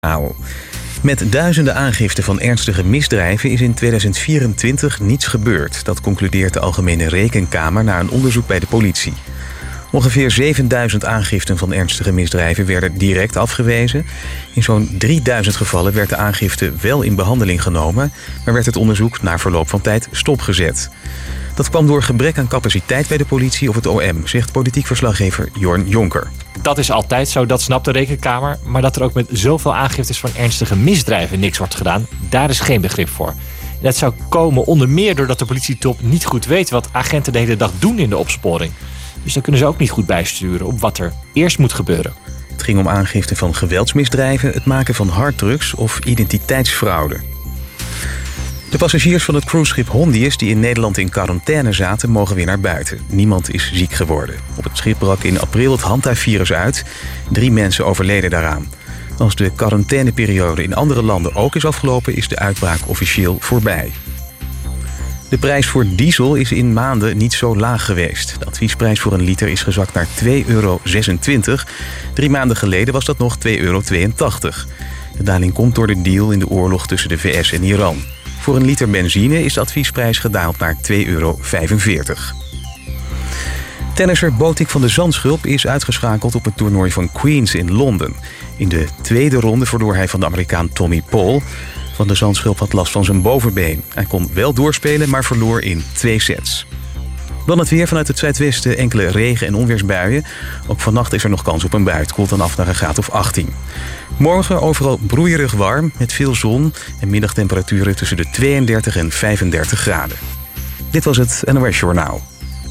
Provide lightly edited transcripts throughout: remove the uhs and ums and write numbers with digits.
Met duizenden aangiften van ernstige misdrijven is in 2024 niets gebeurd. Dat concludeert de Algemene Rekenkamer na een onderzoek bij de politie. Ongeveer 7000 aangiften van ernstige misdrijven werden direct afgewezen. In zo'n 3000 gevallen werd de aangifte wel in behandeling genomen, maar werd het onderzoek na verloop van tijd stopgezet. Dat kwam door gebrek aan capaciteit bij de politie of het OM, zegt politiek verslaggever Jorn Jonker. Dat is altijd zo, dat snapt de Rekenkamer. Maar dat er ook met zoveel aangiftes van ernstige misdrijven niks wordt gedaan, daar is geen begrip voor. En dat zou komen onder meer doordat de politietop niet goed weet wat agenten de hele dag doen in de opsporing. Dus dan kunnen ze ook niet goed bijsturen op wat er eerst moet gebeuren. Het ging om aangifte van geweldsmisdrijven, het maken van harddrugs of identiteitsfraude. De passagiers van het cruiseschip Hondius die in Nederland in quarantaine zaten, mogen weer naar buiten. Niemand is ziek geworden. Op het schip brak in april het Hanta-virus uit. 3 mensen overleden daaraan. Als de quarantaineperiode in andere landen ook is afgelopen, is de uitbraak officieel voorbij. De prijs voor diesel is in maanden niet zo laag geweest. De adviesprijs voor een liter is gezakt naar €2,26. 3 maanden geleden was dat nog €2,82. De daling komt door de deal in de oorlog tussen de VS en Iran. Voor een liter benzine is de adviesprijs gedaald naar €2,45. Tennisser Botik van de Zandschulp is uitgeschakeld op het toernooi van Queens in Londen. In de tweede ronde verloor hij van de Amerikaan Tommy Paul. Van de Zandschulp had last van zijn bovenbeen. Hij kon wel doorspelen, maar verloor in 2 sets. Dan het weer vanuit het zuidwesten, enkele regen- en onweersbuien. Ook vannacht is er nog kans op een bui. Het koelt dan af naar een graad of 18. Morgen overal broeierig warm, met veel zon en middagtemperaturen tussen de 32 en 35 graden. Dit was het NOS Journaal.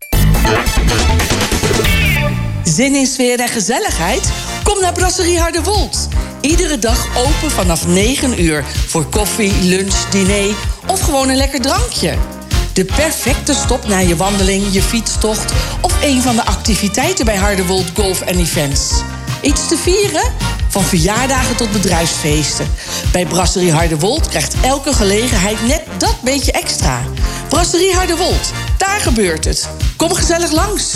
Zin in sfeer en gezelligheid? Kom naar Brasserie Hardewold. Iedere dag open vanaf 9 uur voor koffie, lunch, diner of gewoon een lekker drankje. De perfecte stop na je wandeling, je fietstocht of een van de activiteiten bij Hardewold Golf & Events. Iets te vieren? Van verjaardagen tot bedrijfsfeesten. Bij Brasserie Hardewold krijgt elke gelegenheid net dat beetje extra. Brasserie Hardewold, daar gebeurt het. Kom gezellig langs.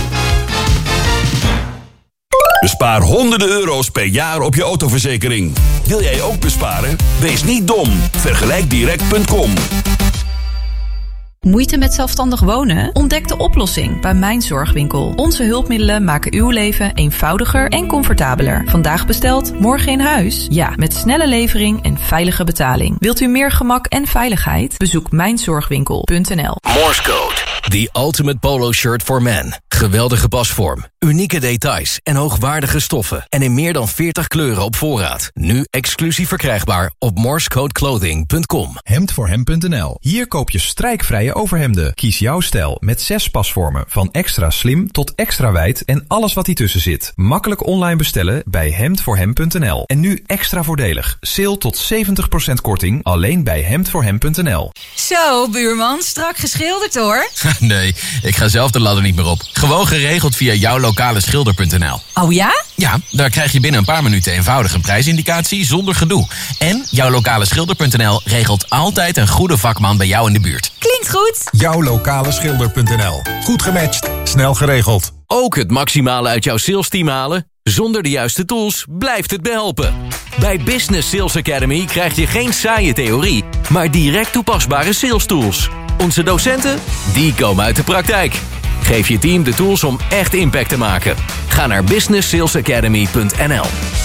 Bespaar honderden euro's per jaar op je autoverzekering. Wil jij ook besparen? Wees niet dom. Vergelijkdirect.com. Moeite met zelfstandig wonen? Ontdek de oplossing bij Mijn Zorgwinkel. Onze hulpmiddelen maken uw leven eenvoudiger en comfortabeler. Vandaag besteld, morgen in huis? Ja, met snelle levering en veilige betaling. Wilt u meer gemak en veiligheid? Bezoek mijnzorgwinkel.nl. Morse Code. The ultimate polo shirt for men. Geweldige pasvorm, unieke details en hoogwaardige stoffen. En in meer dan 40 kleuren op voorraad. Nu exclusief verkrijgbaar op morsecodeclothing.com. Hemdvoorhem.nl. Hier koop je strijkvrije overhemden. Kies jouw stijl met 6 pasvormen. Van extra slim tot extra wijd en alles wat tussen zit. Makkelijk online bestellen bij hemdvoorhem.nl. En nu extra voordelig. Sale tot 70% korting alleen bij hemdvoorhem.nl. Zo, buurman, strak geschilderd hoor. Nee, ik ga zelf de ladder niet meer op. Gewoon geregeld via jouwlokaleschilder.nl. Oh ja? Ja, daar krijg je binnen een paar minuten eenvoudig een prijsindicatie zonder gedoe. En jouwlokaleschilder.nl regelt altijd een goede vakman bij jou in de buurt. Klinkt goed. Jouwlokaleschilder.nl. Goed gematcht, snel geregeld. Ook het maximale uit jouw salesteam halen? Zonder de juiste tools blijft het behelpen. Bij Business Sales Academy krijg je geen saaie theorie, maar direct toepasbare sales tools. Onze docenten, die komen uit de praktijk. Geef je team de tools om echt impact te maken. Ga naar businesssalesacademy.nl.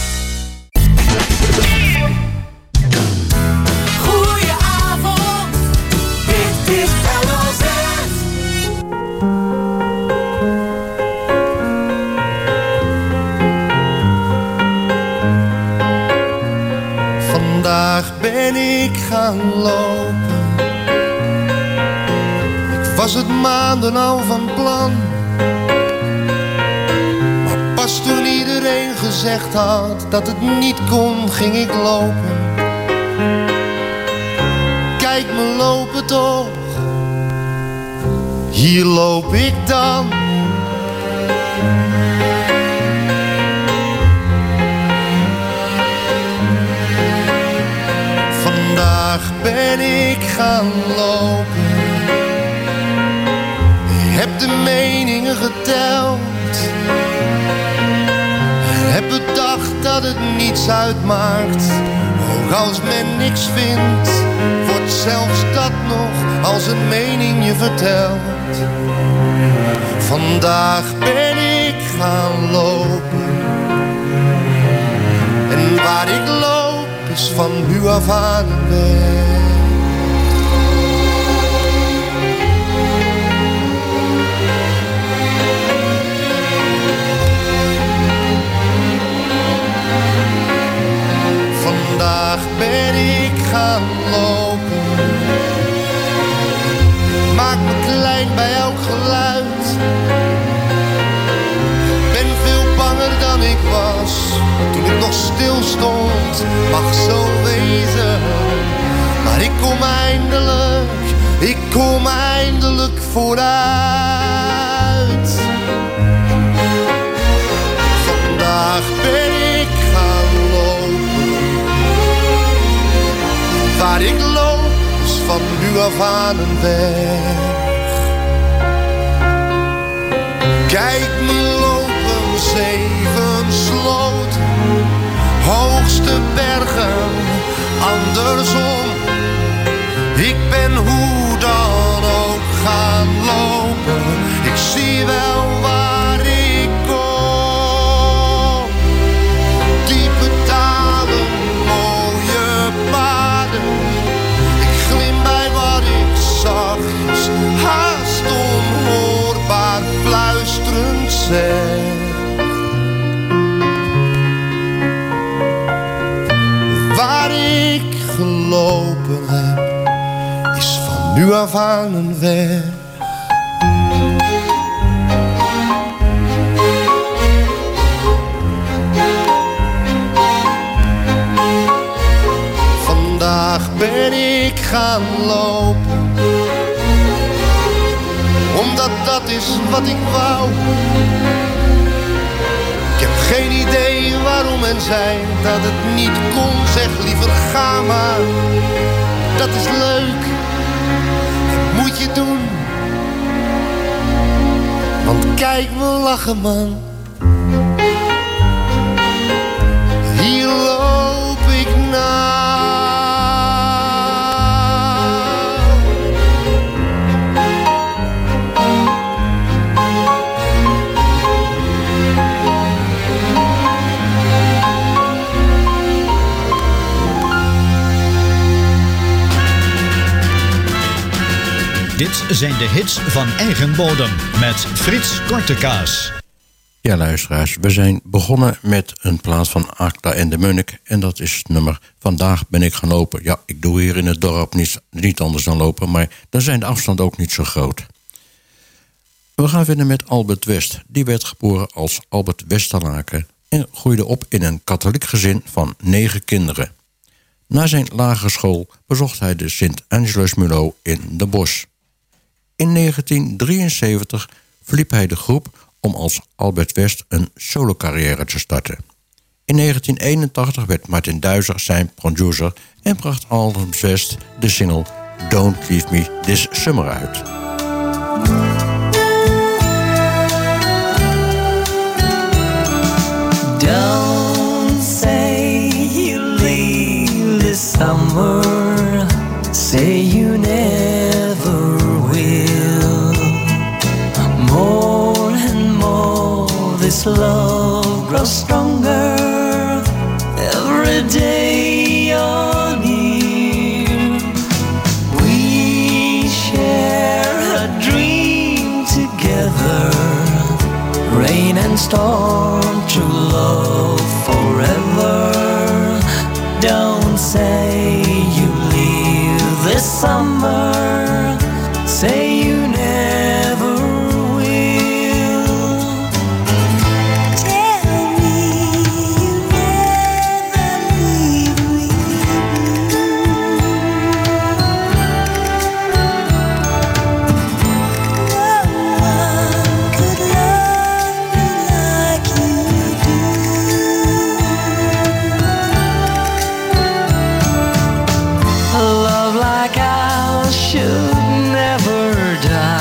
Goedenavond, dit is LOZ. Vandaag ben ik gaan lopen. Was het maanden al van plan. Maar pas toen iedereen gezegd had dat het niet kon, ging ik lopen. Kijk me lopen toch, hier loop ik dan. Vandaag ben ik gaan lopen. Heb de meningen geteld, heb bedacht dat het niets uitmaakt. Ook als men niks vindt, wordt zelfs dat nog als een mening je vertelt. Vandaag ben ik gaan lopen. En waar ik loop is van nu af aan een weg. Vandaag ben ik gaan lopen. Maak me klein bij elk geluid. Ben veel banger dan ik was toen ik nog stil stond. Mag zo wezen. Maar ik kom eindelijk vooruit. Vandaag ben ik gaan lopen. Waar ik loop is van nu af aan een weg. Kijk me lopen, 7 sloten, hoogste bergen, andersom. Ik ben hoe dan ook gaan lopen. Ik zie wel waar ik kom. Diepe dalen, mooie paden. Ik glim bij wat ik zachtjes, haast onhoorbaar fluisterend zeg. Waar ik gelopen heb, is van nu af aan een weg. Vandaag ben ik gaan lopen, omdat dat is wat ik wou. Ik heb geen idee waarom men zei dat het niet kon. Zeg liever ga maar, dat is leuk, dat moet je doen. Want kijk me lachen man, hier loop ik naar. Dit zijn de hits van eigen bodem met Frits Kortekaas. Ja, luisteraars, we zijn begonnen met een plaat van Akda en de Munnik. En dat is het nummer Vandaag ben ik gaan lopen. Ja, ik doe hier in het dorp niet anders dan lopen, maar dan zijn de afstanden ook niet zo groot. We gaan verder met Albert West. Die werd geboren als Albert Westerlaken en groeide op in een katholiek gezin van 9 kinderen. Na zijn lagere school bezocht hij de Sint Angelus Mulo in de Bosch. In 1973 verliet hij de groep om als Albert West een solocarrière te starten. In 1981 werd Martin Duizer zijn producer en bracht Albert West de single Don't Leave Me This Summer uit. Don't say you leave this summer, say you never will. More and more this love grows stronger, every day you're near. We share a dream together, rain and storm, true love forever. Don't say you leave this summer, say you never will. Tell me you never leave me. No one could love me like you do. A love like ours should never die.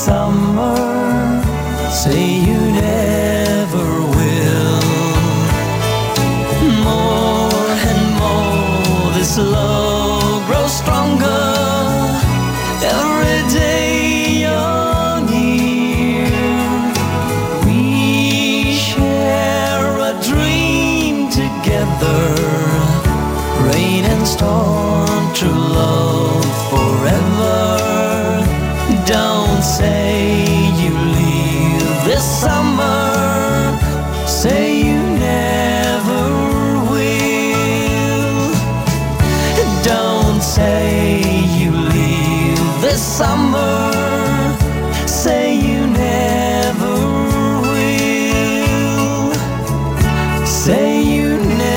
summer, say you never will. More and more this love grows stronger. Every day you're near, we share a dream together. Rain and storm, true love forever. Don't say you leave this summer, say you never will. Don't say you leave this summer, say you never will. Say you never will.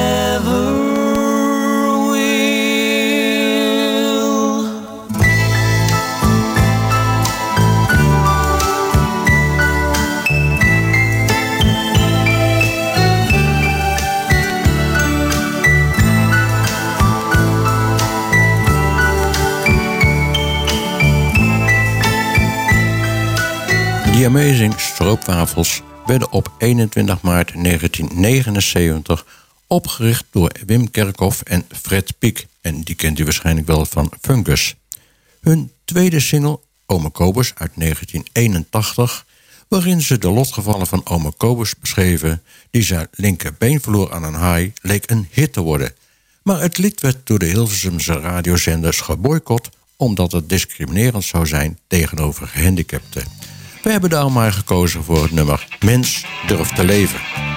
The Amazing Stroopwafels werden op 21 maart 1979 opgericht door Wim Kerkhoff en Fred Piek. En die kent u waarschijnlijk wel van Funkus. Hun tweede single, Ome Kobus, uit 1981... waarin ze de lotgevallen van Ome Kobus beschreven... die zijn linkerbeen verloor aan een haai, leek een hit te worden. Maar het lied werd door de Hilversumse radiozenders geboycott... omdat het discriminerend zou zijn tegenover gehandicapten. We hebben daarom maar gekozen voor het nummer Mens durft te leven.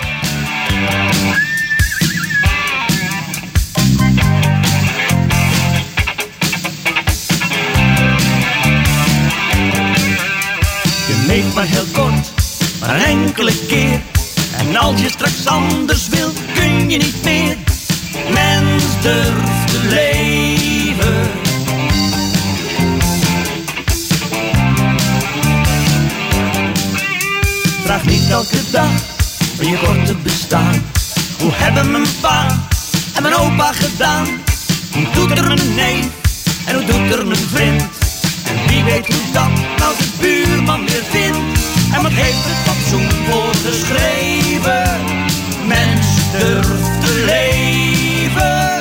Je meet maar heel kort, maar een enkele keer. En als je straks anders wilt, kun je niet meer. Mens durft te leven. Vraag niet elke dag van je korte bestaan. Hoe hebben mijn pa en mijn opa gedaan? Hoe doet er mijn neef en hoe doet er mijn vriend? En wie weet hoe dat nou de buurman weer vindt? En wat heeft het fatsoen voorgeschreven? Mens durft te leven.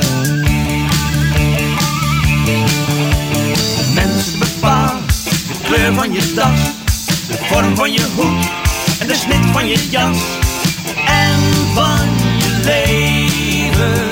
Mensen bepalen de kleur van je das, de vorm van je hoed en de snit van je jas en van je leven.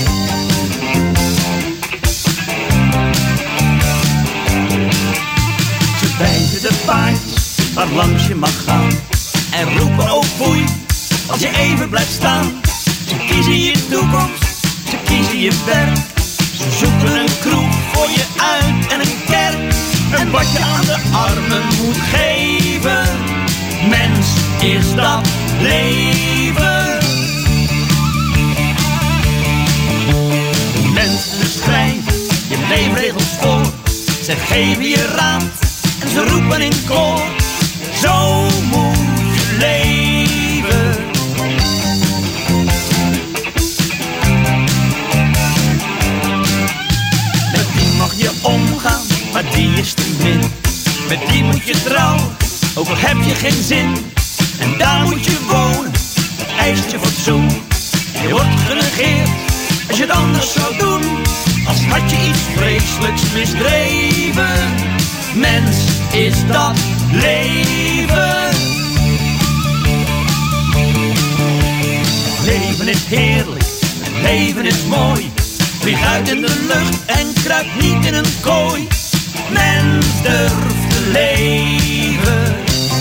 Ze wijzen de paardjes waar langs je mag gaan en roepen ook foei als je even blijft staan. Ze kiezen je toekomst, ze kiezen je werk. Ze zoeken een kroeg voor je uit en een kerk. En wat je aan de armen moet geven, mens is dat leven. De mensen schrijven je leefregels voor. Ze geven je raad en ze roepen in koor. Zo moet je leven. Met die mag je omgaan, maar die is te min. Met die moet je trouwen, ook al heb je geen zin. En daar moet je wonen, eist je fatsoen. Je wordt genegeerd als je het anders zou doen. Als had je iets vreselijks misdreven. Mens is dat leven. Leven is heerlijk, leven is mooi. Vlieg uit in de lucht en kruip niet in een kooi. Mens durft te leven.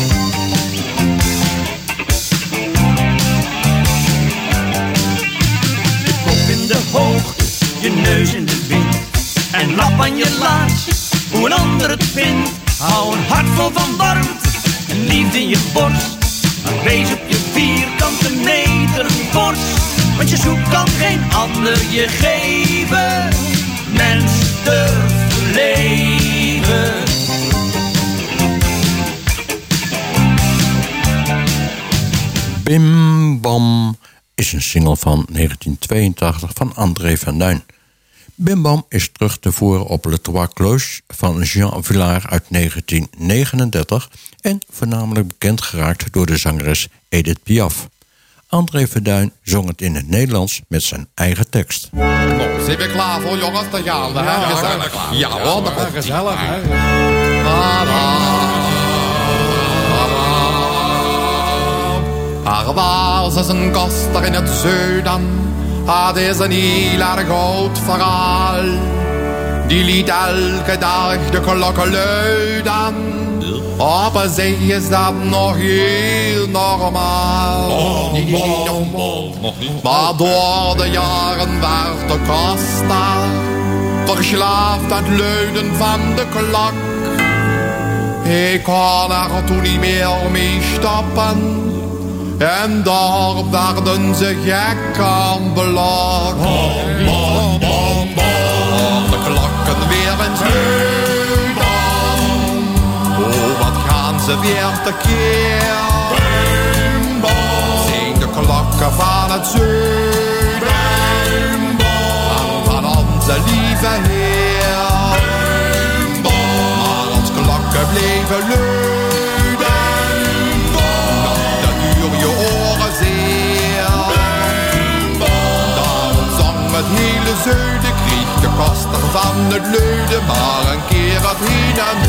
Je kop in de hoogte, je neus in de wind. En lap aan je laars, hoe een ander het vindt. Hou een hart vol van warmte en liefde in je borst. Maar wees op je vierkante meter een borst. Want je zoek kan geen ander je geven. Mens durft te leven. Bim Bam is een single van 1982 van André van Duin. Bim Bam is terug te voeren op Le Trois Cloches van Jean Vilar uit 1939... en voornamelijk bekend geraakt door de zangeres Edith Piaf. André Verduin zong het in het Nederlands met zijn eigen tekst. Nou, zijn we klaar voor jongens te gaan? Ja, gezellig. Ja, hoor, dat komt gezellig. Er was eens een koster in het zuiden. Het is een heel erg oud verhaal. Die liet elke dag de klokken luiden. Op een zee is dat nog heel normaal. Nog niet. Maar door de jaren werd de koster verslaafd aan het luiden van de klok. Ik kon er toen niet meer mee stoppen. En daar werden ze gek aan belokt. De klokken weer in zuiden. Oh, wat gaan ze weer tekeer. Zijn de klokken van het zuiden. En van onze lieve Heer. Maar als klokken bleven luiden. Je oren zeer. Daarom zong het hele zuiden, kreeg de koster van het luiden, maar een keer het heen en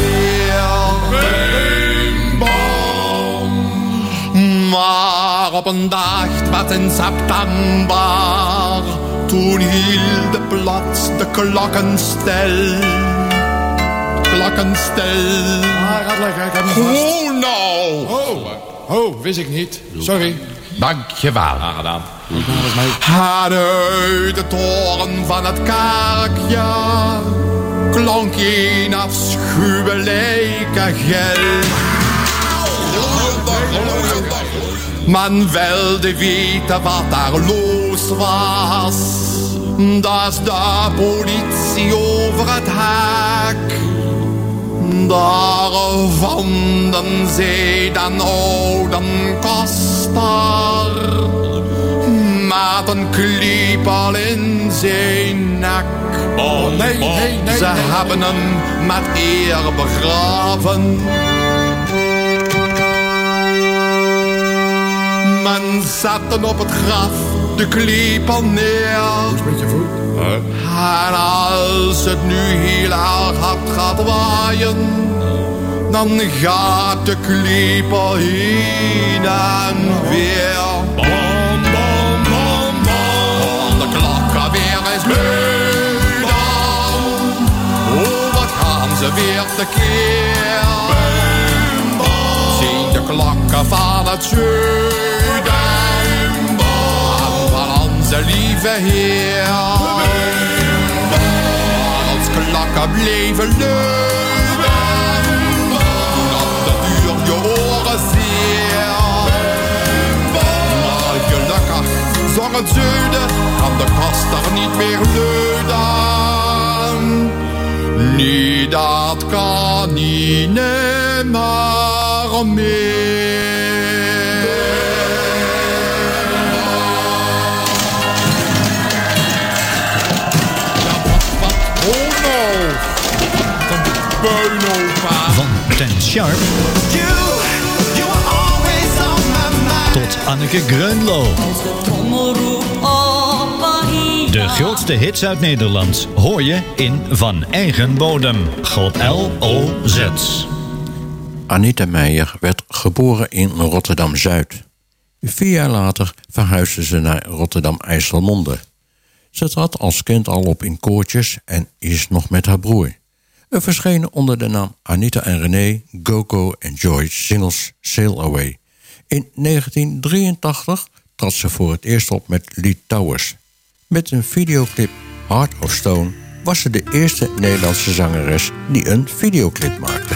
weer. Maar op een dag, wat in september, toen hielden plots de klokken stil. Klokken stil. Oh, nou! Oh, wist ik niet. Sorry. Dankjewel. Aangedaan. En uit de toren van het kerkje klonk een afschuwelijke gil. Men wilde weten wat daar los was. Dat is de politie over het hek. Daar vonden zij den oude koster met een klepel in zijn nek. Oh, nee. Ze hebben hem met eer begraven. Men zette op het graf de klepel neer. Met je voet. En als het nu heel erg hard gaat waaien, dan gaat de klepel heen en weer. Bom, bom, bom, bom. De klokken weer is luiden. Oh, wat gaan ze weer tekeer. Zien de klokken van het zuiden. En van onze lieve Heer. Klokken bleven luiden. Toen op de duur je oren zeer. Maar gelukkig zong het zuiden. Kan de koster niet meer luiden. Nee, dat kan niet nimmer meer. Van Ten Sharp tot Anneke Greunlo. De grootste hits uit Nederland hoor je in Van Eigen Bodem. GLOZ. Anita Meijer werd geboren in Rotterdam-Zuid. 4 jaar later verhuisde ze naar Rotterdam-IJsselmonde. Ze trad als kind al op in koortjes en is nog met haar broer. Er verschenen onder de naam Anita en René, Go-Go en Joyce singles Sail Away. In 1983 trad ze voor het eerst op met Lee Towers. Met een videoclip Heart of Stone was ze de eerste Nederlandse zangeres die een videoclip maakte.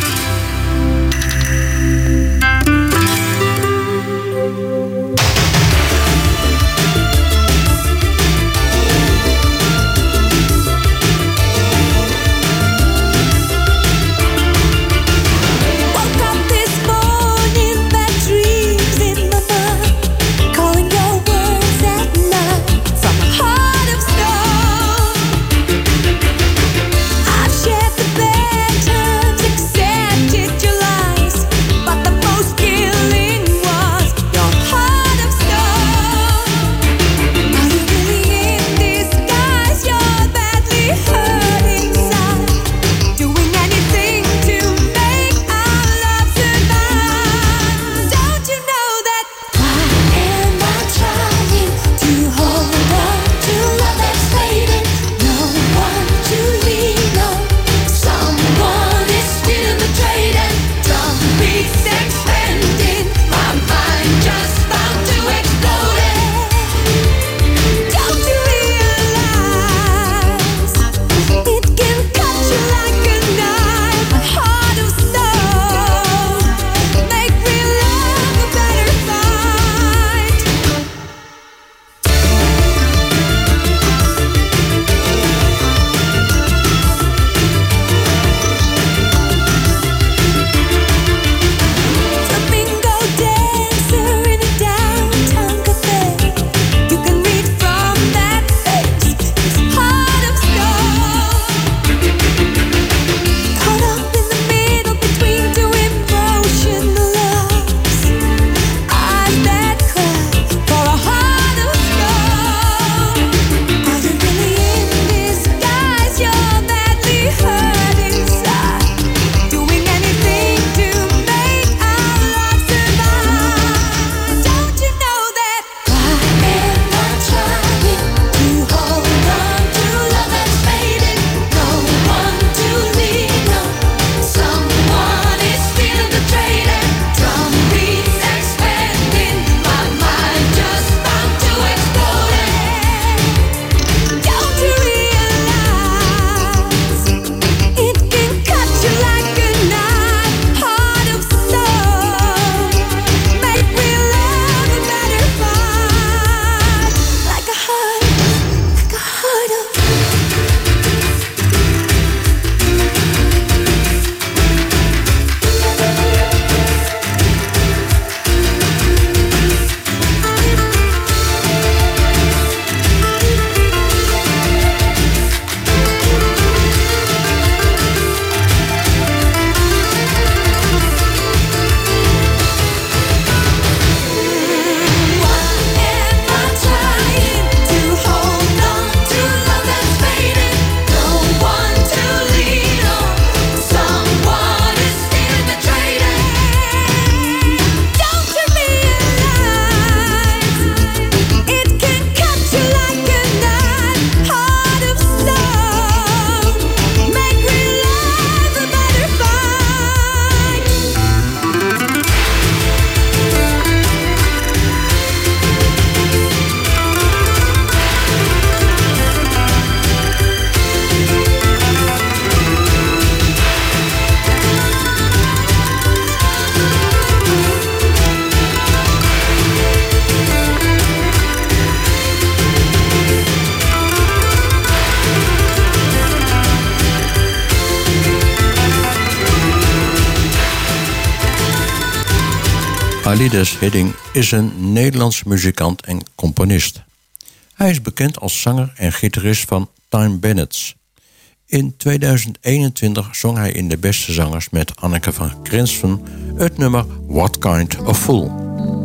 Alides Hidding is een Nederlands muzikant en componist. Hij is bekend als zanger en gitarist van Time Bandits. In 2021 zong hij in De Beste Zangers met Anneke van Grinsven het nummer What Kind of Fool.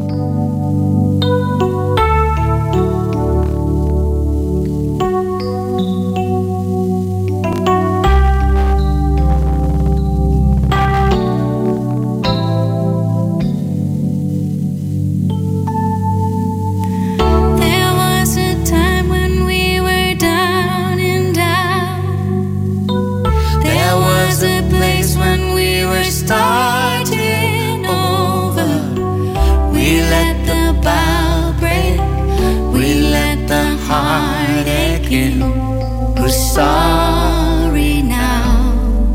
Starting over, we let the bow break, we let the heart ache in. We're sorry now.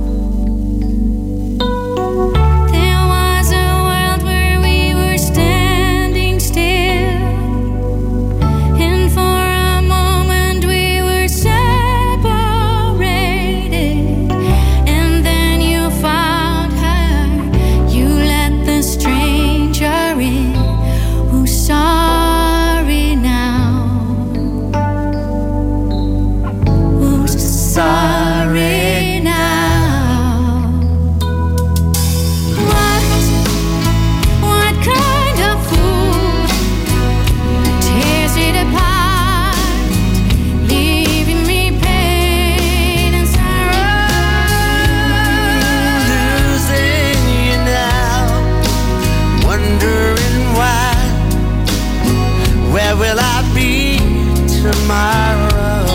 There was a world where we were standing still, and for a moment we were separated, and then you found you let the stranger in. Who's sorry now? Who's sorry now? What kind of fool tears it apart, leaving me pain and sorrow? Losing you now, wondering why. Where will I be tomorrow?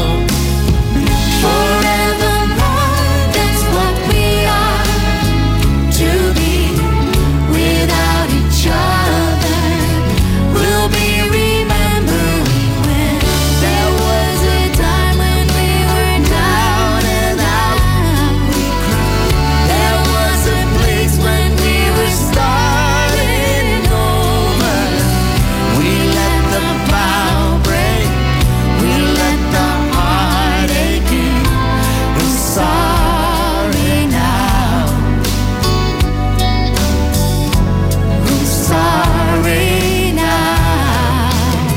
Forevermore, that's what we are, to be without each other. We'll be remembering when there was a time when we were down and out. There was a place when we were starting over. We let the bow break, we let the heart ache in. We're sorry now. We're sorry now.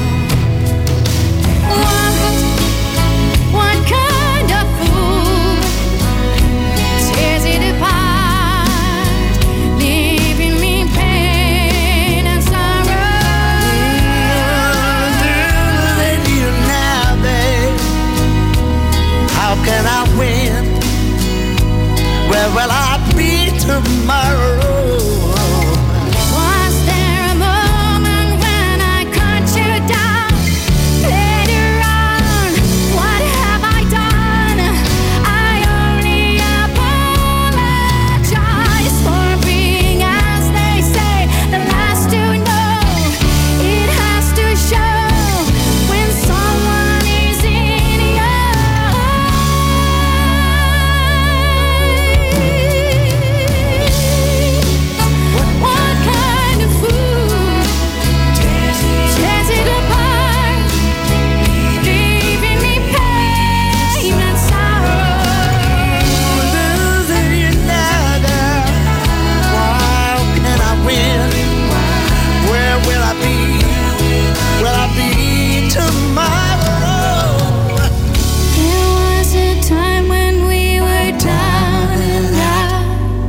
What kind of fool tears it apart, leaving me pain and sorrow? Losing you now, babe. How can I win? Where will I be tomorrow? Was there a moment when I cut you down? Later on, what have I done? I only apologize for being, as they say, the last to know. It has to show when someone is in your eyes. What kind of fool tears it apart, leaving me pain and sorrow? Losing you now, girl. How can I win? Where will I be? Will I be tomorrow? There was a time when we were down and out.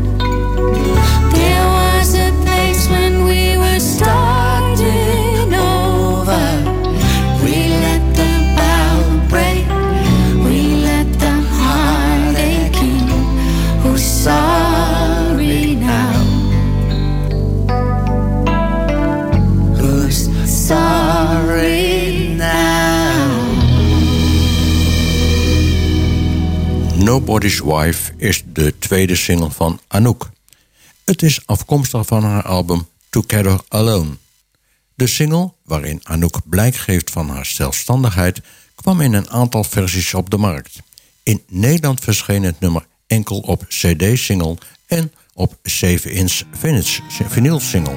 There was a place when we were starting over. We let the bow break, we let the heart ache in. Who's sorry now? Who's sorry now? Nobody's Wife is de tweede single van Anouk. Het is afkomstig van haar album Together Alone. De single, waarin Anouk blijk geeft van haar zelfstandigheid, kwam in een aantal versies op de markt. In Nederland verscheen het nummer enkel op CD-single en op 7-inch vinyl-single.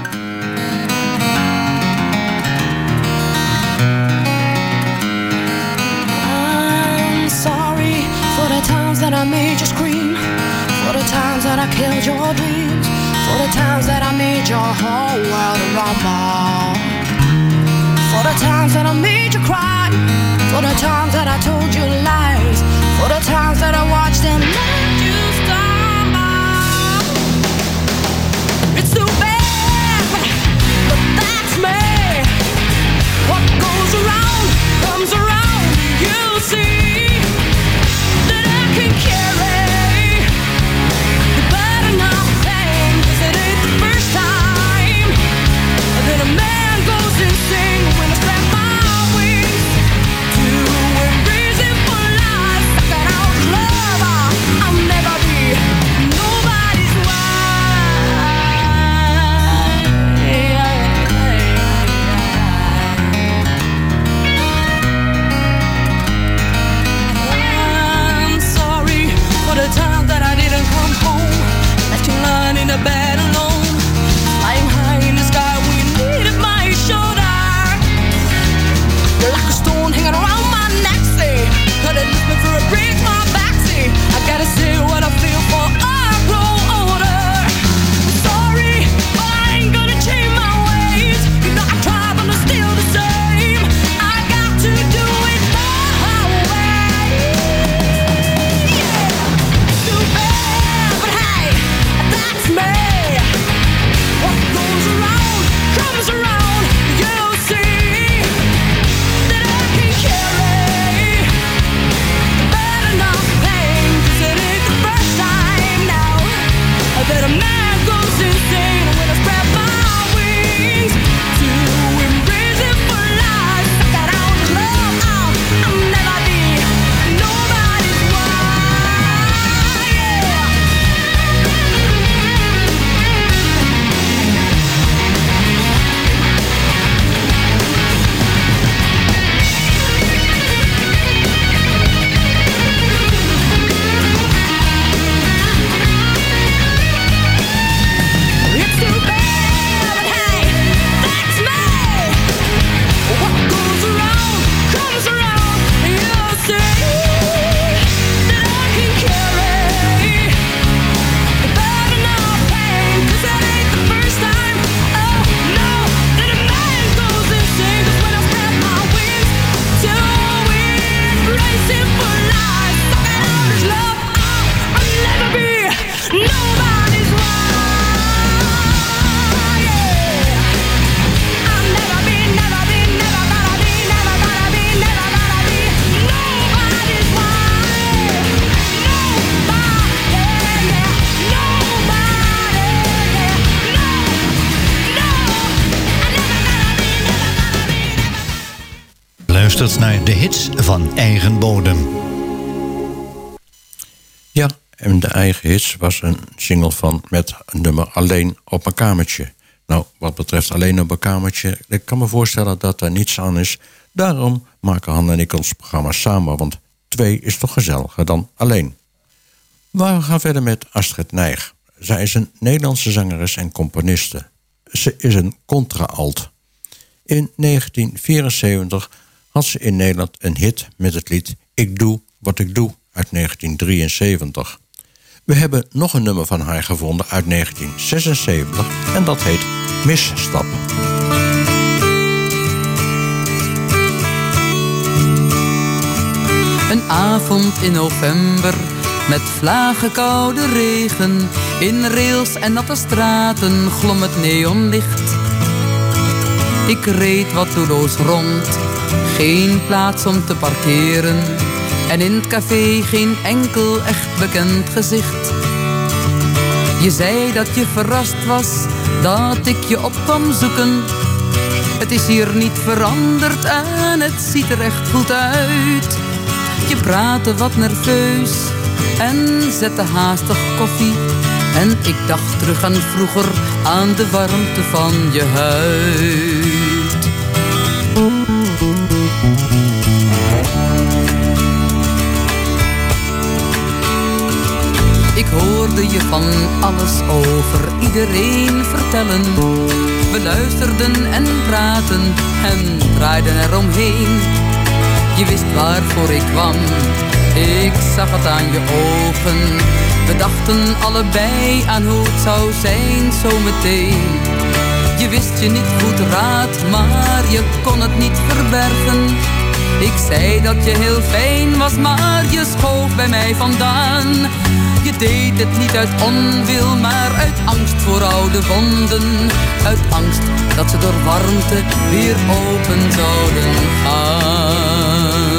I'm sorry for the times that I made you scream, for the times that I killed your dreams, For the times that I made your whole world rumble. For the times that I made you cry. For the times that I told you lies. For the times that I watched and let you stumble. It's too bad, but that's me. What goes around comes around. You see that I can carry the burden of pain. 'Cause it ain't the first time that a man goes insane when I spread my wings to embrace him for life. Sucking out his love, I'll never be nobody's time that I didn't come home, left you lying in the bed alone, flying high in the sky when you needed my shoulder. You're like a stone hanging around my neck, say, but it left me for a break, my back, say, I gotta say what I feel for I grow older. I'm sorry, but I ain't gonna change my ways. You know I try, but I'm still the same. I got to do it my way. Me. What goes around comes around. You see that I can carry bad enough pain. 'Cause it ain't the first time now that a man goes insane when I spread my wings to embrace it for life. Suck it out his love, I'll never be nobody's wife. Yeah. Luistert naar de hits van eigen bodem. Ja, en de eigen hits was een single van met een nummer Alleen op mijn kamertje. Nou, wat betreft Alleen op mijn kamertje, ik kan me voorstellen dat er niets aan is. Daarom maken Han en ik ons programma samen, want 2 is toch gezelliger dan alleen. Maar we gaan verder met Astrid Nijg. Zij is een Nederlandse zangeres en componiste. Ze is een contra-alt. In 1974 had ze in Nederland een hit met het lied Ik doe wat ik doe uit 1973. We hebben nog een nummer van haar gevonden uit 1976 en dat heet Misstap. Een avond in november met vlagen koude regen. In rails en natte straten glom het neonlicht. Ik reed wat doelloos rond, geen plaats om te parkeren. En in het café geen enkel echt bekend gezicht. Je zei dat je verrast was, dat ik je op kwam zoeken. Het is hier niet veranderd en het ziet er echt goed uit. Je praatte wat nerveus en zette haastig koffie. En ik dacht terug aan vroeger, aan de warmte van je huid. Ik hoorde je van alles over iedereen vertellen. We luisterden en praten en draaiden eromheen. Je wist waarvoor ik kwam, ik zag het aan je ogen. We dachten allebei aan hoe het zou zijn zometeen. Je wist je niet goed raad, maar je kon het niet verbergen. Ik zei dat je heel fijn was, maar je schoof bij mij vandaan. Je deed het niet uit onwil, maar uit angst voor oude wonden. Uit angst dat ze door warmte weer open zouden gaan.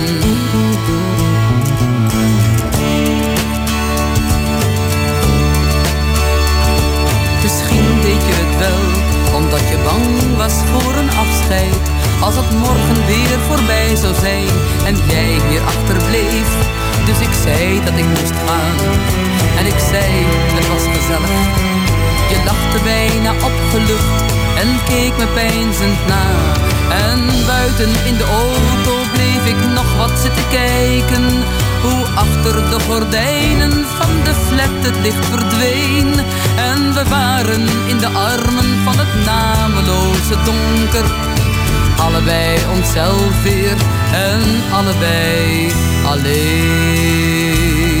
Misschien deed je het wel, omdat je bang was voor een afscheid. Als het morgen weer voorbij zou zijn en jij hier achterbleef. Dus ik zei dat ik moest gaan. En ik zei, het was gezellig. Je lachte bijna opgelucht en keek me peinzend na. En buiten in de auto bleef ik nog wat zitten kijken. Hoe achter de gordijnen van de flat het licht verdween. En we waren in de armen van het nameloze donker. Allebei onszelf weer en allebei alleen.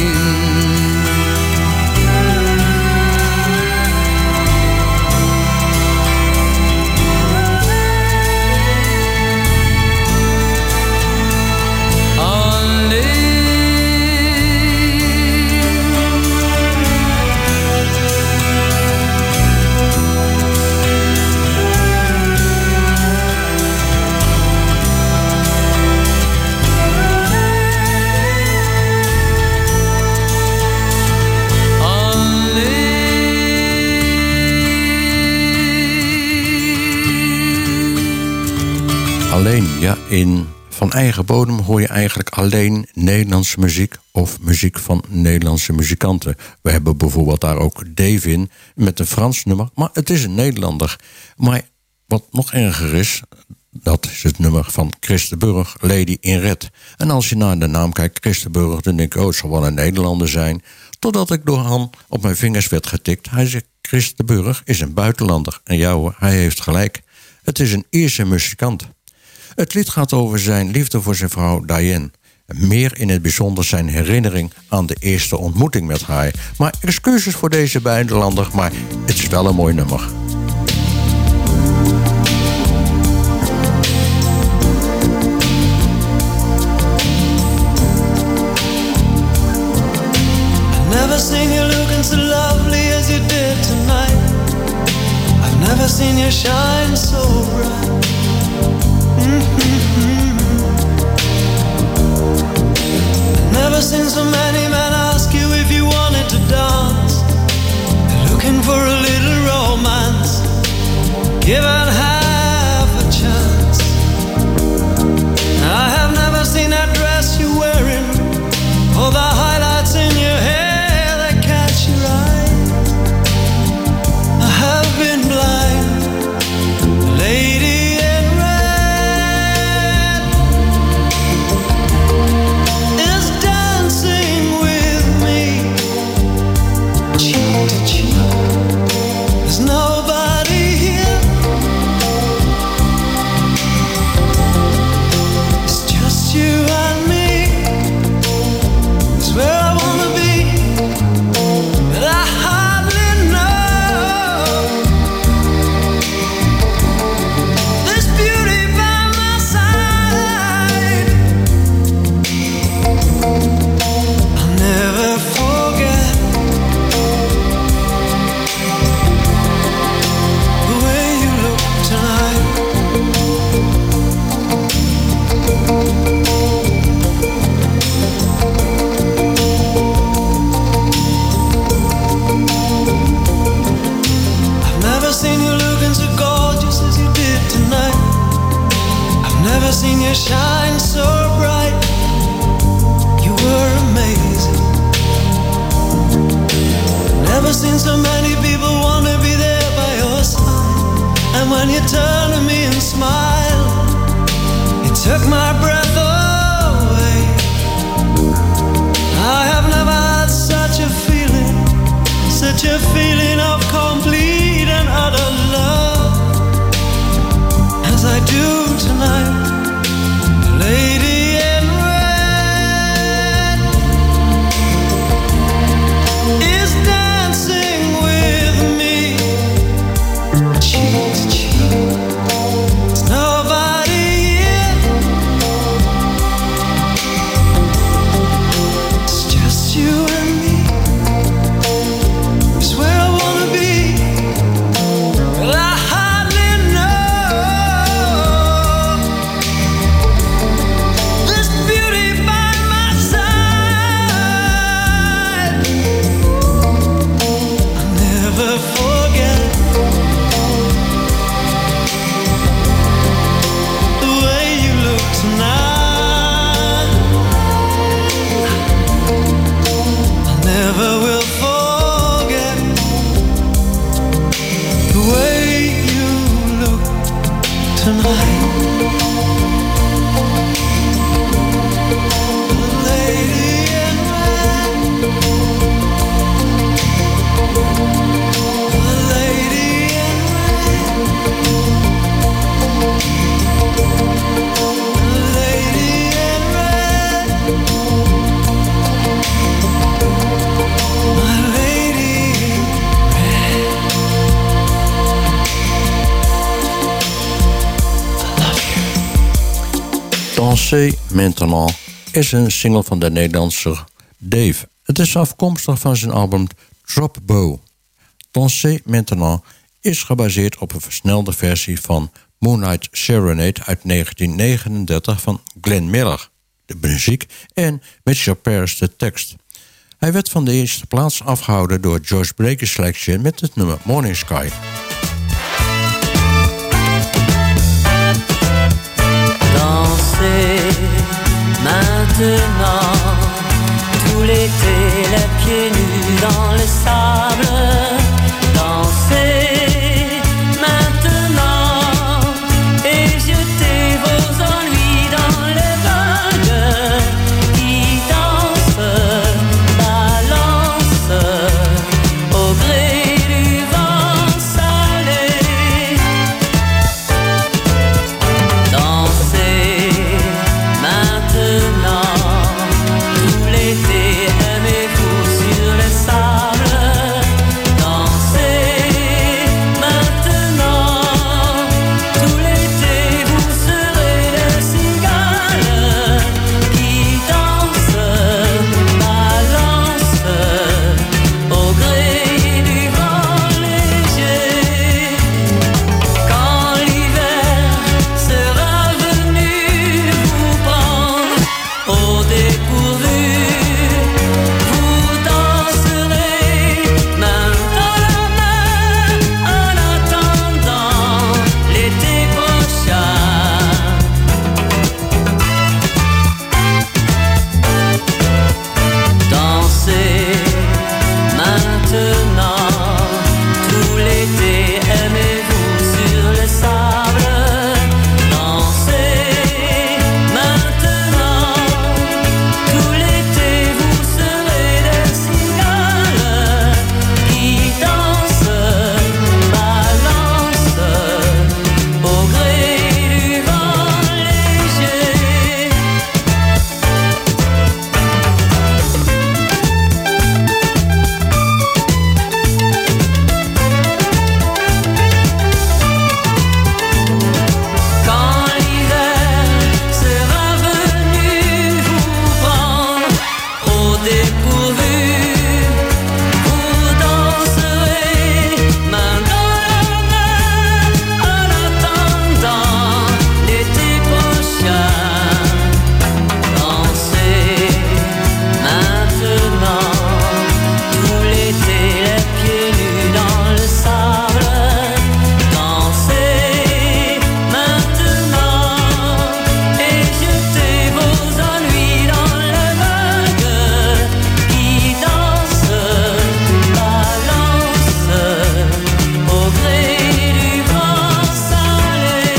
Alleen, ja, in Van Eigen Bodem hoor je eigenlijk alleen Nederlandse muziek of muziek van Nederlandse muzikanten. We hebben bijvoorbeeld daar ook Dave in met een Frans nummer, maar het is een Nederlander. Maar wat nog erger is, dat is het nummer van Chris de Burgh, Lady in Red. En als je naar de naam kijkt, Chris de Burgh, dan denk ik, oh, het zal wel een Nederlander zijn. Totdat ik door Han op mijn vingers werd getikt. Hij zegt, Chris de Burgh is een buitenlander. En ja hoor, hij heeft gelijk. Het is een Ierse muzikant. Het lied gaat over zijn liefde voor zijn vrouw Diane. Meer in het bijzonder zijn herinnering aan de eerste ontmoeting met haar. Maar excuses voor deze buitenlander, maar het is wel een mooi nummer. Never seen you looking so lovely as you did tonight. I've never seen you shine so bright. I've never seen so many men ask you if you wanted to dance. They're looking for a little romance, given half a chance. I have never seen that dress you're wearing, or the highlights in your hair that catch your eye. I have been blind, lady. Seen you shine so bright. You were amazing. Never seen so many people want to be there by your side. And when you turned to me and smiled, it took my breath away. I have never had such a feeling of complete and utter love as I do tonight. Lady Dansez maintenant is een single van de Nederlandse Dave. Het is afkomstig van zijn album Drop Bow. Dansez maintenant is gebaseerd op een versnelde versie van Moonlight Serenade uit 1939 van Glenn Miller, de muziek, en Mitchell Paris, de tekst. Hij werd van de eerste plaats afgehouden door George Baker's Selection met het nummer Morning Sky. Dansez maintenant, tout l'été les pieds nus dans le sable. Dansez maintenant et jetez vos ennuis dans les vagues qui dansent, balancent au gré du vent salé. Dansez maintenant, tout l'été aimez-vous sur le sable. Dansez maintenant, tout l'été vous serez des cigales qui dansent, balancent au gré du vent léger. Quand l'hiver sera venu vous prendre au dépourvu, vous danserez main dans la main en attendant l'été prochain. Dansez maintenant, tout l'été aimez-vous sur le sable. Dansez maintenant, tout l'été vous serez des cigales qui dansent, balancent au gré du vent léger. Quand l'hiver sera venu vous prendre au dépourvu, vous danserez main dans la main en attendant l'été prochain. Dansez maintenant, tout l'été les pieds nus dans le sable. Dansez maintenant et jetez vos ennuis dans les vagues qui dansent, balancent au gré du vent salé.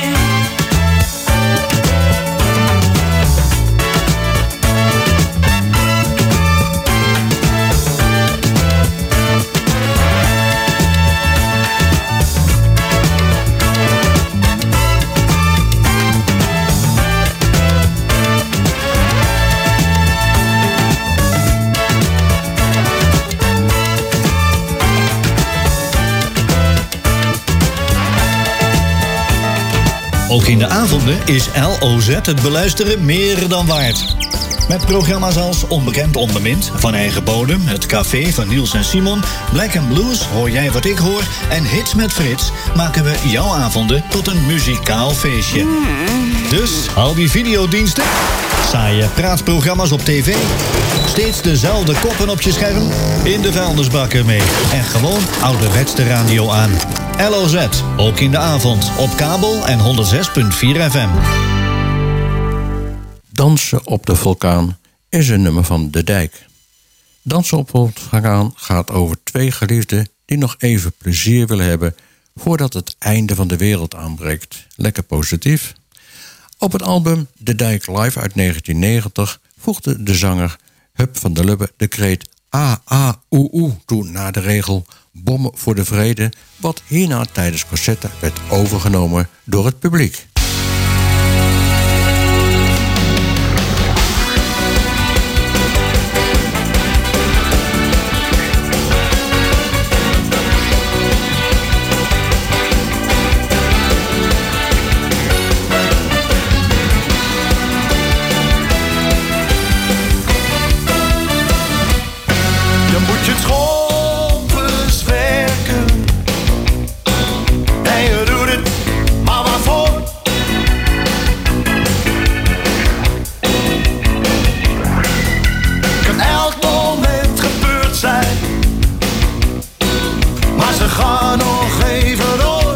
Ook in de avonden is LOZ het beluisteren meer dan waard. Met programma's als Onbekend Onbemind, Van Eigen Bodem, Het Café van Niels en Simon, Black & Blues, Hoor jij wat ik hoor en Hits met Frits maken we jouw avonden tot een muzikaal feestje. Dus al die videodiensten, saaie praatprogramma's op tv, steeds dezelfde koppen op je scherm, in de vuilnisbakken mee en gewoon ouderwetse radio aan. LOZ, ook in de avond, op kabel en 106.4 FM. Dansen op de vulkaan is een nummer van De Dijk. Dansen op de vulkaan gaat over twee geliefden die nog even plezier willen hebben voordat het einde van de wereld aanbreekt. Lekker positief. Op het album De Dijk Live uit 1990 voegde de zanger Huub van der Lubbe de kreet oeh toe na de regel Bommen voor de Vrede, wat hierna tijdens concerten werd overgenomen door het publiek. dansen, ga nog even door.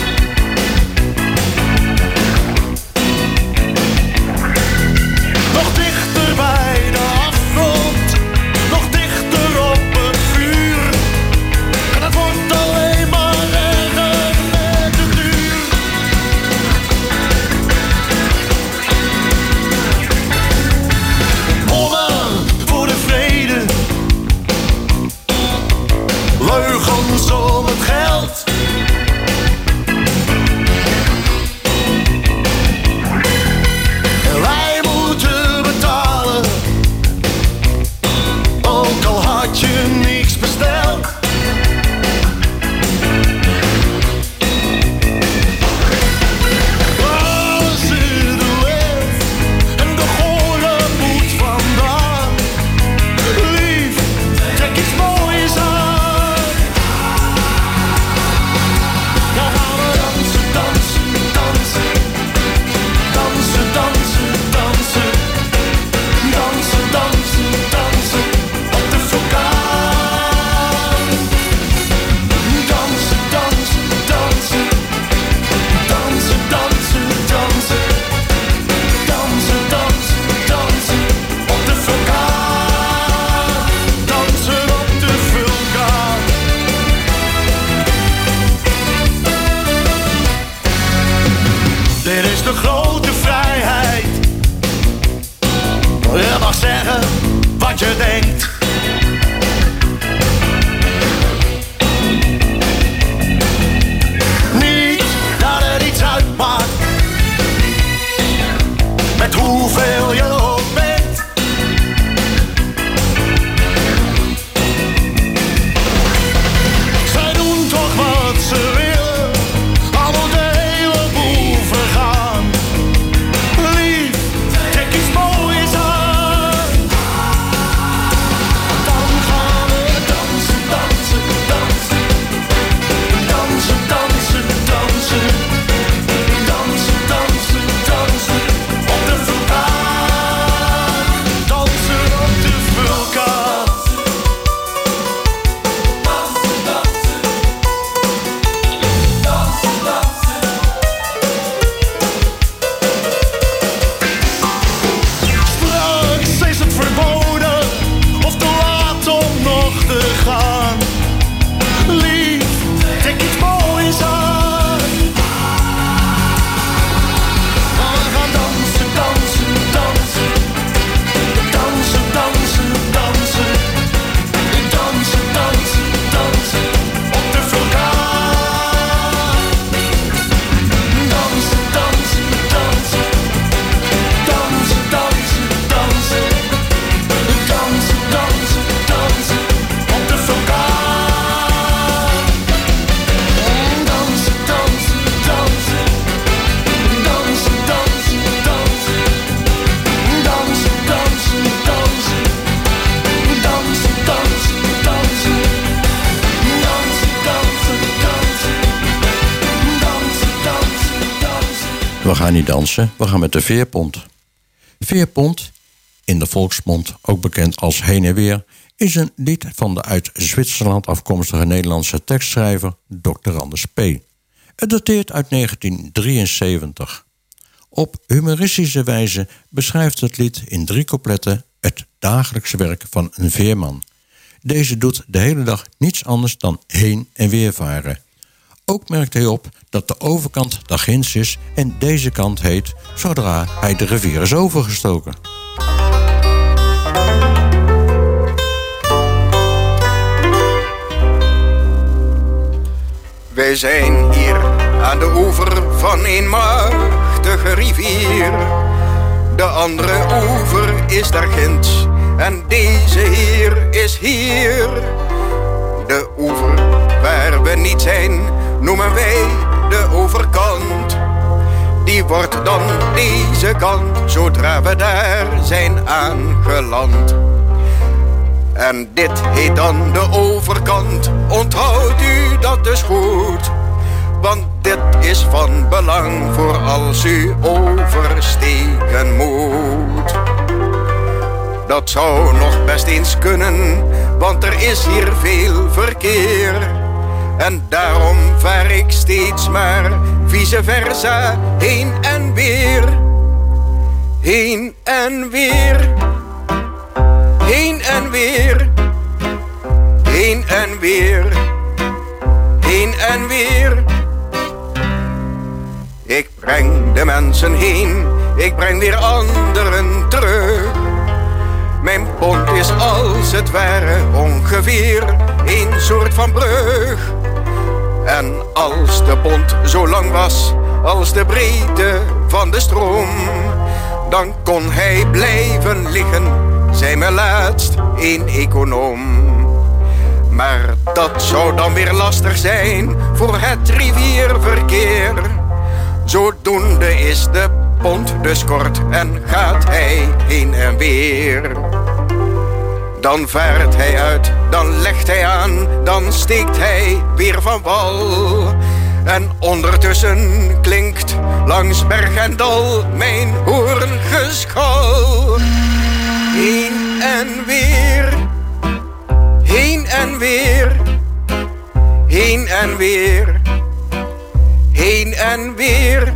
Nog dichter bij de afgrond, nog dichter op het vuur. En het wordt alleen maar erger met de duur. Mannen voor de vrede, leugens om het geld. En wij moeten betalen, ook al had je niks besteld. Waar zit de leef en de gore moed vandaan? Lief, trek iets moois aan. Dan gaan we dansen, dansen, dansen. Dansen, dansen, dansen. Dansen, dansen, dansen. Op de vulkaan. Dansen, dansen, dansen. Dansen, dansen, dansen. Dansen, dansen, dansen. Op de vulkaan. Dansen op de vulkaan. Dit is de grote vrijheid. Je mag zeggen wat je denkt. Niet dat het iets uitmaakt met hoeveel je ook bent. Zij doen toch wat ze willen, al moet de hele boel vergaan. Lief, trek iets moois aan. Dan gaan we dansen, dansen, dansen. Dansen, dansen, dansen. Dansen, dansen, dansen. Op de vulkaan. Dansen op de vulkaan. Dansen, dansen. Dansen, dansen. Straks is het verboden of te laat om nog te gaan. Lief, trek iets moois aan. We gaan dansen, dansen, dansen. Dansen, dansen, dansen. Dansen, dansen, dansen. Op de vulkaan. Dansen, dansen, dansen. Dansen, dansen, dansen. Dansen, dansen, dansen. Op de vulkaan. Dansen, dansen, dansen. Dansen, dansen, dansen. Dansen, dansen, dansen. Dansen, dansen, dansen. Dansen, dansen, dansen. Dansen, dansen, dansen. We gaan niet dansen, we gaan met de veerpont. Veerpont, in de volksmond ook bekend als heen en weer, is een lied van de uit Zwitserland afkomstige Nederlandse tekstschrijver Dr. Anders P. Het dateert uit 1973. Op humoristische wijze beschrijft het lied in 3 coupletten het dagelijkse werk van een veerman. Deze doet de hele dag niets anders dan heen en weer varen. Ook merkt hij op dat de overkant daar ginds is en deze kant heet zodra hij de rivier is overgestoken. Wij zijn hier aan de oever van een machtige rivier. De andere oever is daar ginds en deze hier is hier. De oever waar we niet zijn noemen wij de overkant. Die wordt dan deze kant zodra we daar zijn aangeland. En dit heet dan de overkant, onthoudt u dat dus goed. Want dit is van belang voor als u oversteken moet. Dat zou nog best eens kunnen, want er is hier veel verkeer. En daarom vaar ik steeds maar vice versa heen en weer. Heen en weer. Heen en weer. Heen en weer. Heen en weer. Ik breng de mensen heen, ik breng weer anderen terug. Mijn pont is als het ware ongeveer een soort van brug. En als de pont zo lang was als de breedte van de stroom, dan kon hij blijven liggen, zei me laatst een econoom. Maar dat zou dan weer lastig zijn voor het rivierverkeer. Zodoende is de pont dus kort en gaat hij heen en weer. Dan vaart hij uit, dan legt hij aan, dan steekt hij weer van wal. En ondertussen klinkt langs berg en dal mijn hoorngeschal. Heen en weer, heen en weer, heen en weer, heen en weer.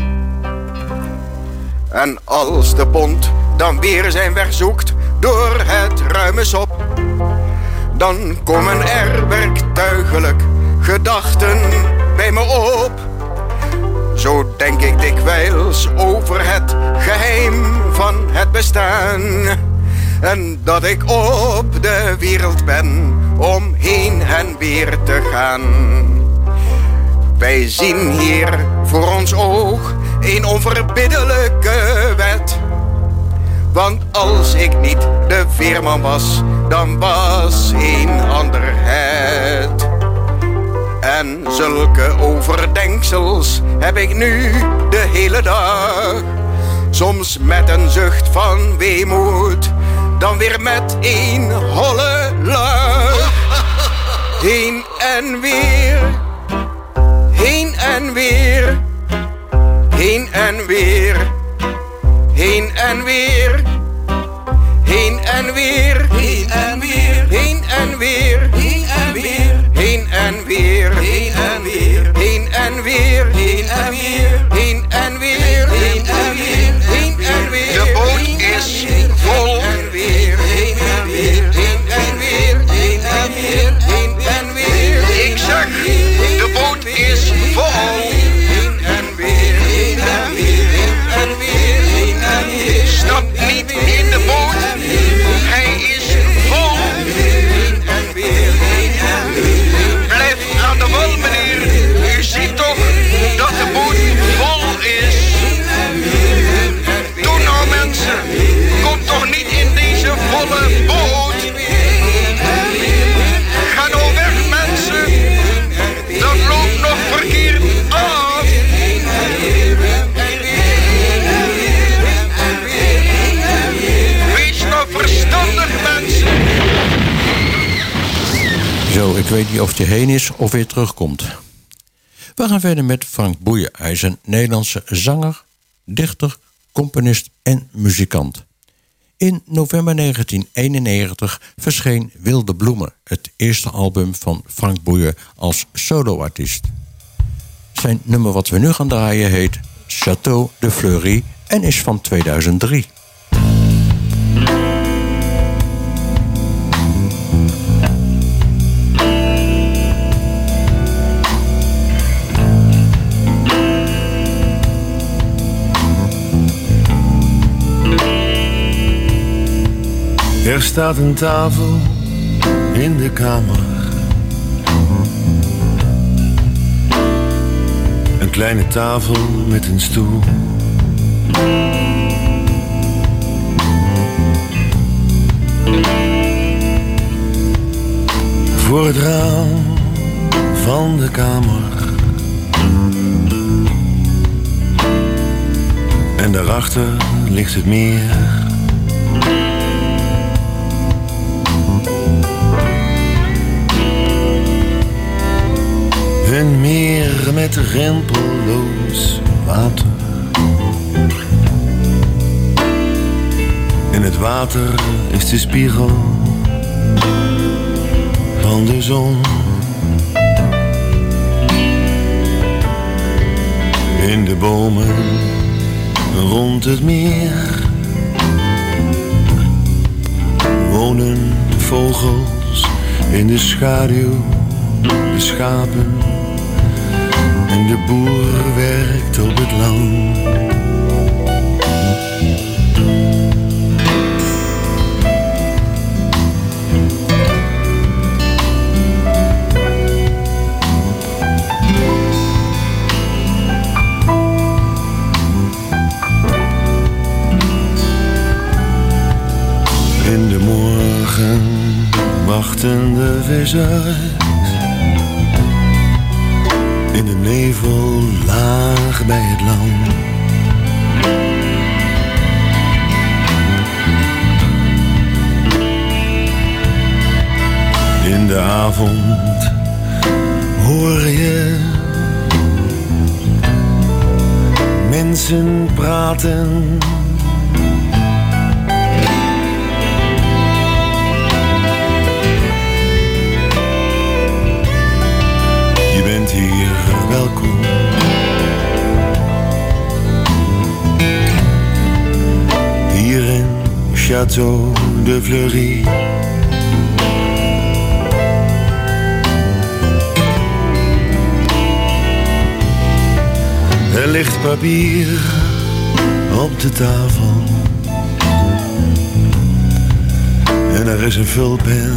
En als de pont dan weer zijn weg zoekt door het ruime sop, dan komen er werktuigelijk gedachten bij me op. Zo denk ik dikwijls over het geheim van het bestaan. En dat ik op de wereld ben om heen en weer te gaan. Wij zien hier voor ons oog een onverbiddelijke wet. Want als ik niet de veerman was, dan was een ander het. En zulke overdenksels heb ik nu de hele dag. Soms met een zucht van weemoed, dan weer met een holle lach. Heen en weer, heen en weer, heen en weer, heen en weer, heen en weer, heen en weer, heen en weer, heen en weer, heen en weer, heen en weer, heen en weer, heen en weer, heen en weer, heen en weer, heen en weer. De boot is vol en weer, heen en weer, heen en weer, heen en weer, heen en weer. Ik zeg, de boot is vol. Heen en weer, heen en weer, heen en weer, heen en weer. Stap niet in de boot, hij is vol. Heen en weer, heen en weer. Blijf aan de wal, meneer. U ziet toch dat de boot vol is. Doe nou, mensen, kom toch niet in deze volle boot. Ga nou weg, mensen. Dat loopt nog verkeerd af. Wees nou verstandig, mensen. Zo, ik weet niet of hij heen is of weer terugkomt. We gaan verder met Frank Boeien. Hij is een Nederlandse zanger, dichter, componist en muzikant. In november 1991 verscheen Wilde Bloemen, het eerste album van Frank Boeien als soloartiest. Zijn nummer wat we nu gaan draaien heet Château de Fleury en is van 2003. Er staat een tafel in de kamer. Een kleine tafel met een stoel. Voor het raam van de kamer. En daarachter ligt het meer. Een meer met rimpelloos water. En het water is de spiegel van de zon. het meer wonen vogels in de schaduw, de schapen en de boer werkt op het land. In de morgen wachten de vissers in de nevel laag bij het land. In de avond hoor je mensen praten. Je bent hier welkom. Hier in Château de Fleury. Er ligt papier op de tafel en er is een vulpen.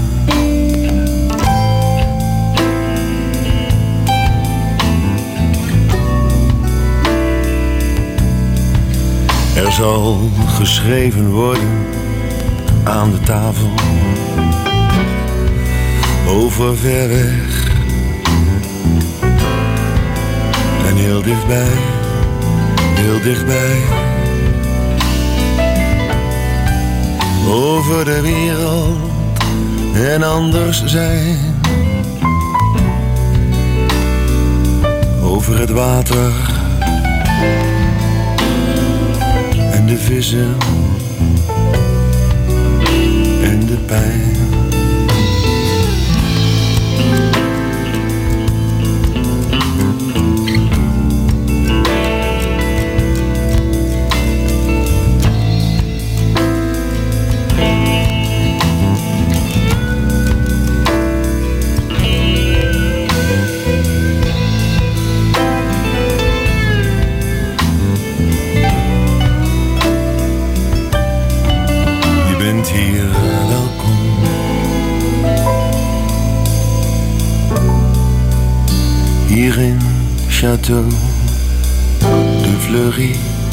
Er zal geschreven worden aan de tafel over ver weg en heel dichtbij, heel dichtbij. Over de wereld en anders zijn. Over het water en de vissen en de pijn. Hier welkom. Hier in Château de Fleury.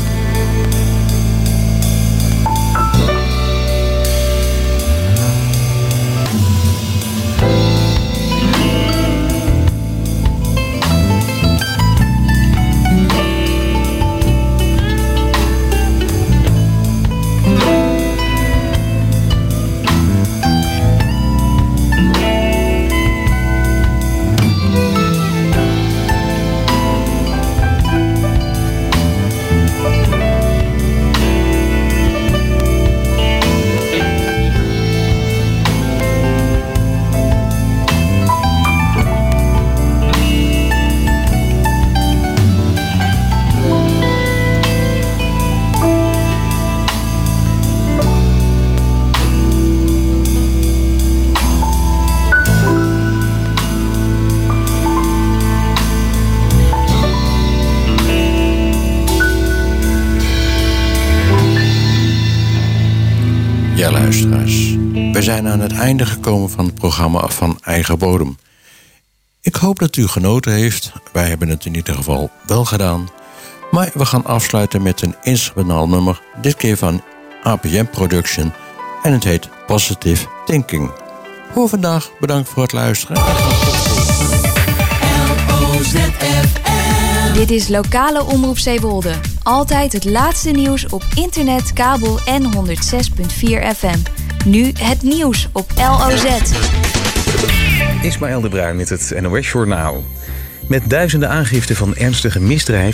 Ja, luisteraars, we zijn aan het einde gekomen van het programma Van Eigen Bodem. Ik hoop dat u genoten heeft. Wij hebben het in ieder geval wel gedaan. Maar we gaan afsluiten met een instrumentaal nummer. Dit keer van APM Production. En het heet Positive Thinking. Voor vandaag bedankt voor het luisteren. Dit is lokale Omroep Zeewolde. Altijd het laatste nieuws op internet, kabel en 106.4 FM. Nu het nieuws op LOZ. Ismaël de Bruin met het NOS Journaal. Met duizenden aangiften van ernstige misdrijven